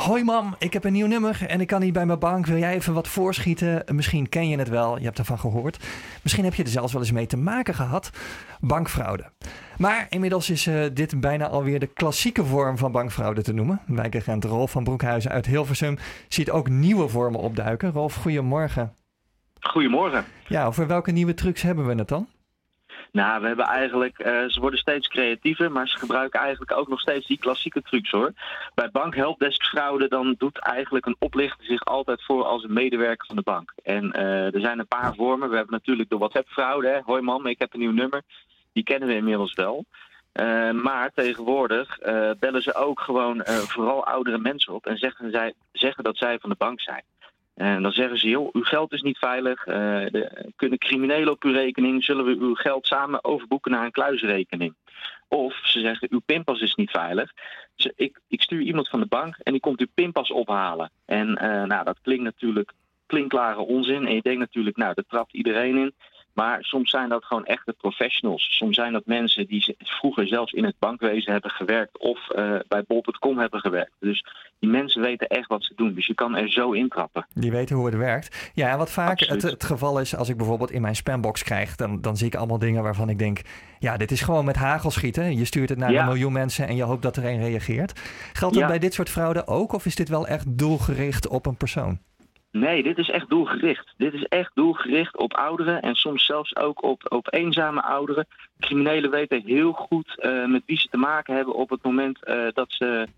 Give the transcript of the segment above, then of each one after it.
Hoi mam, ik heb een nieuw nummer en ik kan niet bij mijn bank. Wil jij even wat voorschieten? Misschien ken je het wel, je hebt ervan gehoord. Misschien heb je er zelfs wel eens mee te maken gehad. Bankfraude. Maar inmiddels is dit bijna alweer de klassieke vorm van bankfraude te noemen. Wijkagent Rolf van Broekhuizen uit Hilversum ziet ook nieuwe vormen opduiken. Rolf, goedemorgen. Goedemorgen. Ja, over welke nieuwe trucs hebben we het dan? Nou, we hebben eigenlijk, ze worden steeds creatiever, maar ze gebruiken eigenlijk ook nog steeds die klassieke trucs hoor. Bij bankhelpdeskfraude dan doet eigenlijk een oplichter zich altijd voor als een medewerker van de bank. En er zijn een paar vormen. We hebben natuurlijk de WhatsApp-fraude. Hè? Hoi mam, ik heb een nieuw nummer. Die kennen we inmiddels wel. Maar tegenwoordig bellen ze ook gewoon vooral oudere mensen op en zeggen dat zij van de bank zijn. En dan zeggen ze, joh, uw geld is niet veilig, kunnen criminelen op uw rekening, zullen we uw geld samen overboeken naar een kluisrekening. Of ze zeggen, uw pinpas is niet veilig, dus ik stuur iemand van de bank en die komt uw pinpas ophalen. En dat klinkt natuurlijk klinkklare onzin en je denkt natuurlijk, nou, daar trapt iedereen in. Maar soms zijn dat gewoon echte professionals. Soms zijn dat mensen die vroeger zelfs in het bankwezen hebben gewerkt of bij bol.com hebben gewerkt. Dus die mensen weten echt wat ze doen. Dus je kan er zo intrappen. Die weten hoe het werkt. Ja, en wat vaak het geval is als ik bijvoorbeeld in mijn spambox krijg, dan zie ik allemaal dingen waarvan ik denk, ja, dit is gewoon met hagel schieten. Je stuurt het naar 1 miljoen mensen en je hoopt dat er een reageert. Geldt dat bij dit soort fraude ook of is dit wel echt doelgericht op een persoon? Nee, dit is echt doelgericht. Dit is echt doelgericht op ouderen en soms zelfs ook op eenzame ouderen. Criminelen weten heel goed met wie ze te maken hebben op het moment dat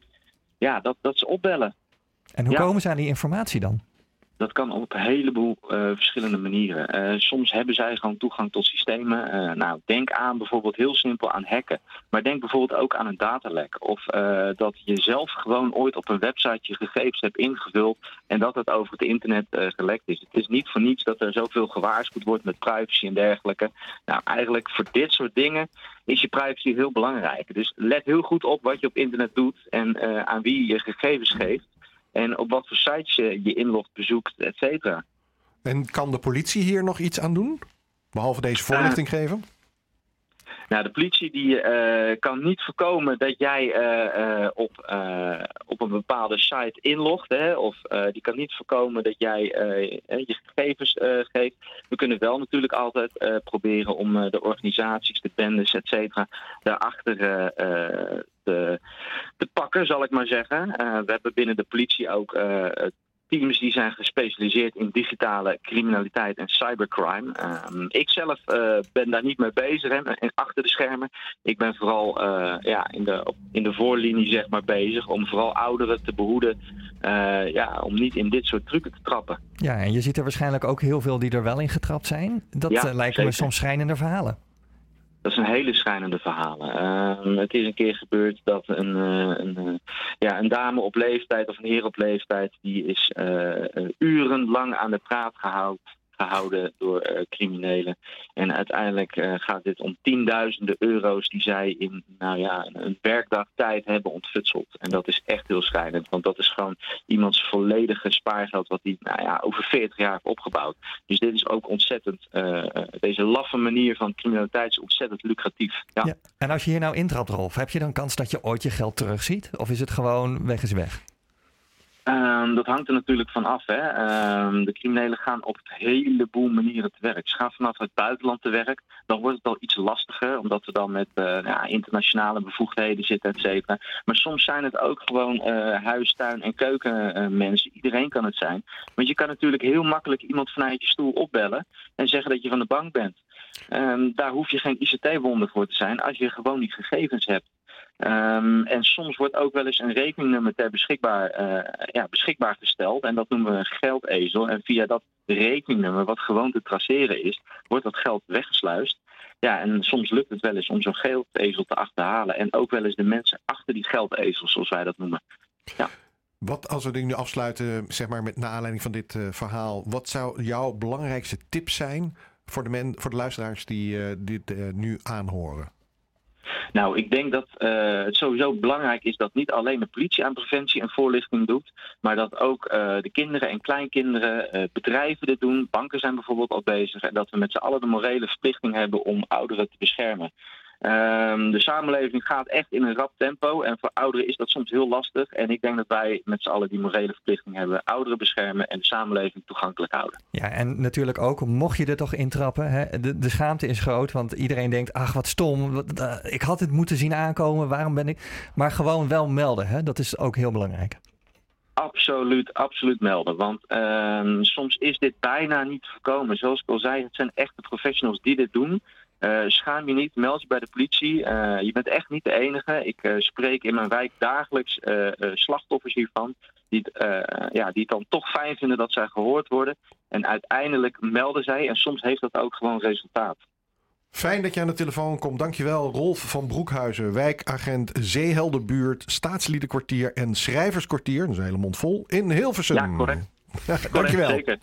ze opbellen. En hoe komen ze aan die informatie dan? Dat kan op een heleboel verschillende manieren. Soms hebben zij gewoon toegang tot systemen. Denk aan bijvoorbeeld heel simpel aan hacken. Maar denk bijvoorbeeld ook aan een datalek. Of dat je zelf gewoon ooit op een website je gegevens hebt ingevuld en dat het over het internet gelekt is. Het is niet voor niets dat er zoveel gewaarschuwd wordt met privacy en dergelijke. Nou, eigenlijk voor dit soort dingen is je privacy heel belangrijk. Dus let heel goed op wat je op internet doet en aan wie je je gegevens geeft. En op wat voor sites je inlogt, bezoekt, et cetera. En kan de politie hier nog iets aan doen? Behalve deze voorlichting geven? Nou, de politie die kan niet voorkomen dat jij op een bepaalde site inlogt. Hè, of die kan niet voorkomen dat jij je gegevens geeft. We kunnen wel natuurlijk altijd proberen om de organisaties, de bendes, et cetera, daarachter te pakken, zal ik maar zeggen. We hebben binnen de politie ook teams die zijn gespecialiseerd in digitale criminaliteit en cybercrime. Ik zelf ben daar niet mee bezig, hè, achter de schermen. Ik ben vooral in de voorlinie zeg maar, bezig om vooral ouderen te behoeden om niet in dit soort trucken te trappen. Ja, en je ziet er waarschijnlijk ook heel veel die er wel in getrapt zijn. Dat lijken me soms schrijnende verhalen. Dat zijn hele schrijnende verhalen. Het is een keer gebeurd dat een dame op leeftijd of een heer op leeftijd, die is urenlang aan de praat gehouden door criminelen. En uiteindelijk gaat dit om tienduizenden euro's die zij in een werkdag tijd hebben ontfutseld. En dat is echt heel schrijnend, want dat is gewoon iemands volledige spaargeld wat hij over 40 jaar heeft opgebouwd. Dus dit is ook ontzettend, deze laffe manier van criminaliteit is ontzettend lucratief. Ja. En als je hier nou intrapt, Rolf, heb je dan kans dat je ooit je geld terugziet? Of is het gewoon weg is weg? Dat hangt er natuurlijk van af. Hè. De criminelen gaan op een heleboel manieren te werk. Ze gaan vanaf het buitenland te werk. Dan wordt het al iets lastiger, omdat we dan met internationale bevoegdheden zitten, et cetera. Maar soms zijn het ook gewoon huis, tuin en keukenmensen. Iedereen kan het zijn. Want je kan natuurlijk heel makkelijk iemand vanuit je stoel opbellen en zeggen dat je van de bank bent. Daar hoef je geen ICT-wonder voor te zijn als je gewoon die gegevens hebt. En soms wordt ook wel eens een rekeningnummer beschikbaar gesteld. En dat noemen we een geldezel. En via dat rekeningnummer, wat gewoon te traceren is, wordt dat geld weggesluist. Ja, en soms lukt het wel eens om zo'n geldezel te achterhalen. En ook wel eens de mensen achter die geldezels, zoals wij dat noemen. Ja. Wat, als we nu afsluiten, zeg maar met naar aanleiding van dit verhaal, wat zou jouw belangrijkste tip zijn voor de luisteraars die dit nu aanhoren? Nou, ik denk dat het sowieso belangrijk is dat niet alleen de politie aan preventie en voorlichting doet, maar dat ook de kinderen en kleinkinderen, bedrijven dit doen. Banken zijn bijvoorbeeld al bezig en dat we met z'n allen de morele verplichting hebben om ouderen te beschermen. De samenleving gaat echt in een rap tempo. En voor ouderen is dat soms heel lastig. En ik denk dat wij met z'n allen die morele verplichting hebben. Ouderen beschermen en de samenleving toegankelijk houden. Ja, en natuurlijk ook, mocht je er toch intrappen. Hè, de schaamte is groot, want iedereen denkt, ach wat stom. Ik had het moeten zien aankomen, waarom ben ik... Maar gewoon wel melden, hè? Dat is ook heel belangrijk. Absoluut melden. Want soms is dit bijna niet te voorkomen. Zoals ik al zei, het zijn echte professionals die dit doen. Schaam je niet, meld je bij de politie. Je bent echt niet de enige. Ik spreek in mijn wijk dagelijks slachtoffers hiervan. Die het dan toch fijn vinden dat zij gehoord worden. En uiteindelijk melden zij. En soms heeft dat ook gewoon resultaat. Fijn dat je aan de telefoon komt. Dankjewel, Rolf van Broekhuizen, wijkagent Zeeheldenbuurt, Staatsliedenkwartier en Schrijverskwartier. Dat is een hele mond vol in Hilversum. Ja, correct. Dankjewel. Zeker.